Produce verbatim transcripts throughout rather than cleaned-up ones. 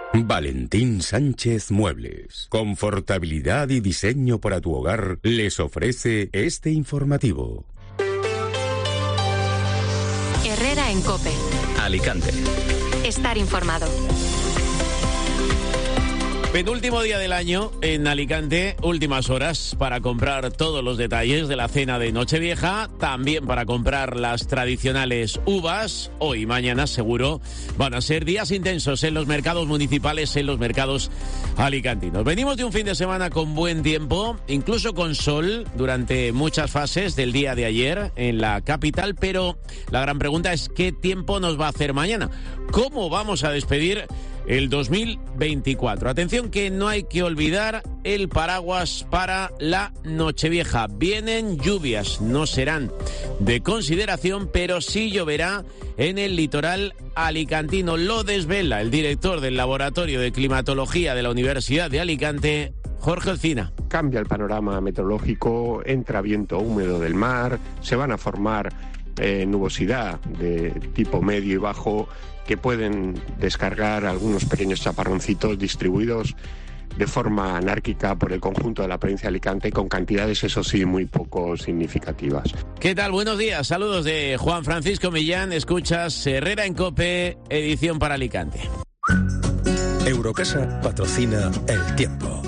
Valentín Sánchez Muebles. Confortabilidad y diseño para tu hogar les ofrece este informativo. Herrera en COPE. Alicante. Estar informado. Penúltimo día del año en Alicante, últimas horas para comprar todos los detalles de la cena de Nochevieja, también para comprar las tradicionales uvas. Hoy y mañana seguro van a ser días intensos en los mercados municipales, en los mercados alicantinos. Venimos de un fin de semana con buen tiempo, incluso con sol durante muchas fases del día de ayer en la capital, pero la gran pregunta es ¿qué tiempo nos va a hacer mañana? ¿Cómo vamos a despedir el dos mil veinticuatro? Atención que no hay que olvidar el paraguas para la Nochevieja. Vienen lluvias, no serán de consideración, pero sí lloverá en el litoral alicantino. Lo desvela el director del Laboratorio de Climatología de la Universidad de Alicante, Jorge Olcina. Cambia el panorama meteorológico, entra viento húmedo del mar, se van a formar eh, nubosidad de tipo medio y bajo, que pueden descargar algunos pequeños chaparroncitos distribuidos de forma anárquica por el conjunto de la provincia de Alicante, con cantidades, eso sí, muy poco significativas. ¿Qué tal? Buenos días. Saludos de Juan Francisco Millán. Escuchas Herrera en COPE, edición para Alicante. Eurocasa patrocina El Tiempo.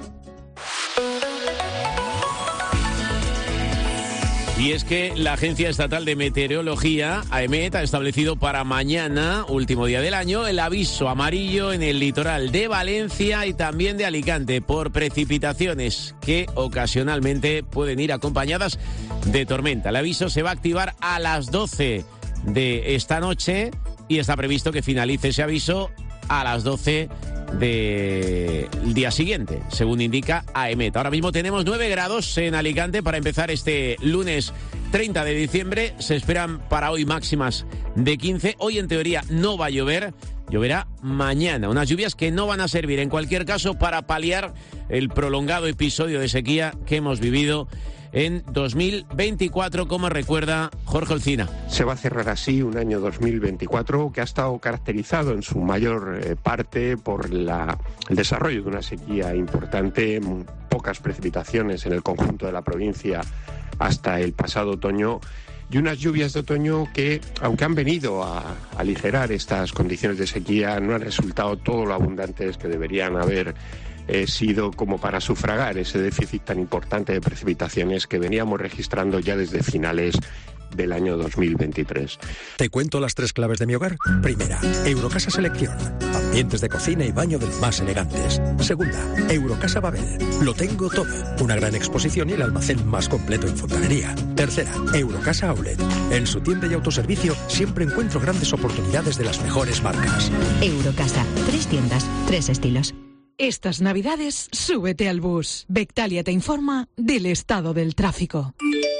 Y es que la Agencia Estatal de Meteorología, AEMET, ha establecido para mañana, último día del año, el aviso amarillo en el litoral de Valencia y también de Alicante por precipitaciones que ocasionalmente pueden ir acompañadas de tormenta. El aviso se va a activar a las doce de esta noche y está previsto que finalice ese aviso a las doce del día siguiente, según indica AEMET. Ahora mismo tenemos nueve grados en Alicante para empezar este lunes treinta de diciembre. Se esperan para hoy máximas de quince. Hoy en teoría no va a llover. Lloverá mañana. Unas lluvias que no van a servir en cualquier caso para paliar el prolongado episodio de sequía que hemos vivido en dos mil veinticuatro, como recuerda Jorge Olcina. Se va a cerrar así un año dos mil veinticuatro que ha estado caracterizado en su mayor eh, parte por la, el desarrollo de una sequía importante, pocas precipitaciones en el conjunto de la provincia hasta el pasado otoño, y unas lluvias de otoño que, aunque han venido a aligerar estas condiciones de sequía, no han resultado todo lo abundantes que deberían haber eh, sido como para sufragar ese déficit tan importante de precipitaciones que veníamos registrando ya desde finales del año dos mil veintitrés. Te cuento las tres claves de mi hogar. Primera, Eurocasa Selección. Ambientes de cocina y baño de los más elegantes. Segunda, Eurocasa Babel. Lo tengo todo. Una gran exposición y el almacén más completo en fontanería. Tercera, Eurocasa Outlet. En su tienda y autoservicio siempre encuentro grandes oportunidades de las mejores marcas. Eurocasa. Tres tiendas, tres estilos. Estas Navidades, súbete al bus. Bectalia te informa del estado del tráfico.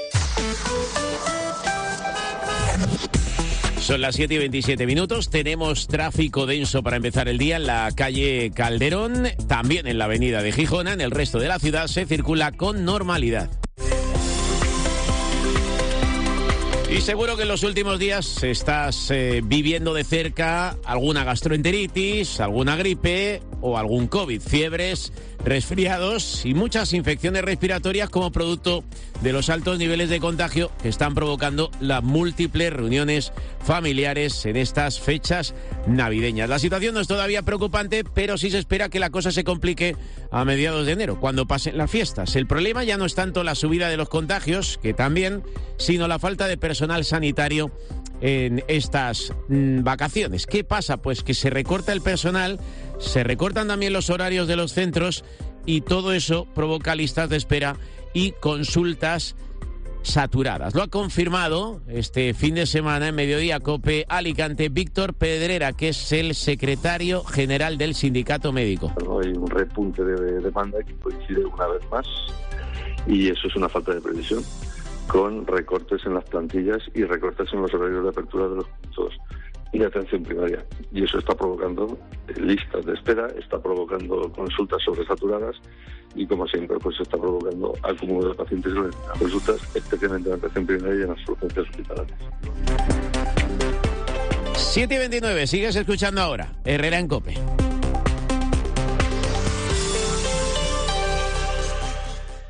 Son las siete y veintisiete minutos, tenemos tráfico denso para empezar el día en la calle Calderón, también en la avenida de Gijona. En el resto de la ciudad se circula con normalidad. Y seguro que en los últimos días estás eh, viviendo de cerca alguna gastroenteritis, alguna gripe o algún COVID, fiebres, resfriados y muchas infecciones respiratorias como producto de los altos niveles de contagio que están provocando las múltiples reuniones familiares en estas fechas navideñas. La situación no es todavía preocupante, pero sí se espera que la cosa se complique a mediados de enero, cuando pasen las fiestas. El problema ya no es tanto la subida de los contagios, que también, sino la falta de personal sanitario en estas mmm, vacaciones. ¿Qué pasa? Pues que se recorta el personal, se recortan también los horarios de los centros y todo eso provoca listas de espera y consultas saturadas. Lo ha confirmado este fin de semana en Mediodía COPE Alicante Víctor Pedrera, que es el secretario general del sindicato médico. Hay un repunte de demanda que coincide una vez más y eso es una falta de previsión, con recortes en las plantillas y recortes en los horarios de apertura de los puntos de atención primaria. Y eso está provocando listas de espera, está provocando consultas sobresaturadas y, como siempre, pues está provocando acúmulo de pacientes en las consultas, especialmente en la atención primaria y en las urgencias hospitalarias. siete y veintinueve, sigues escuchando ahora Herrera en COPE.